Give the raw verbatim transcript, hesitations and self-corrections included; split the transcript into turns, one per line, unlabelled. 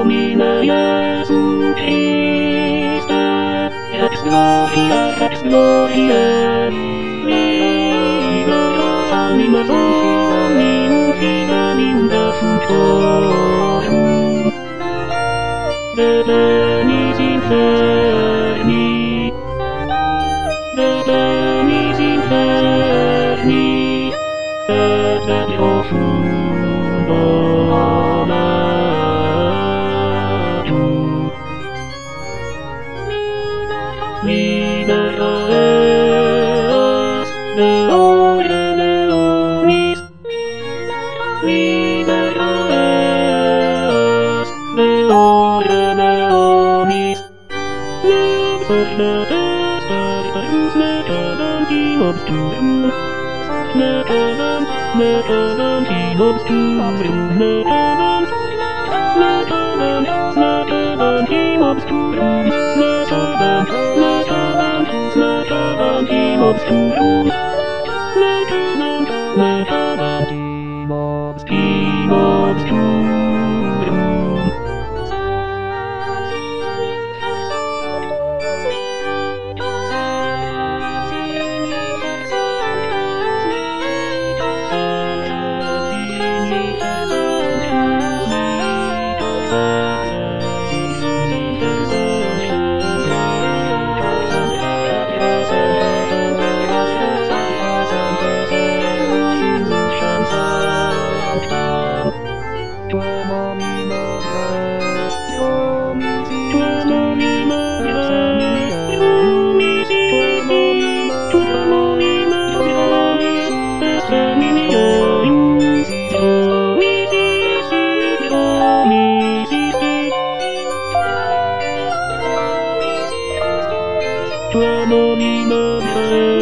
Dominaya Supista, ex gloria, ex gloria, viva las ánimas omnium fidalim da futorum, debenis inferni, debenis inferni, et de profundo Libera eos, Leore Leonis. Libera eos, Leore Leonis. Sognates peritus necadam in obscurum. Necadam, necadam in obscurum. Necadam, necadam, necadam in obscurum. Necadam, necadam, necadam in obscurum. Necadam, necadam in obs- in obscurum. Tua nomina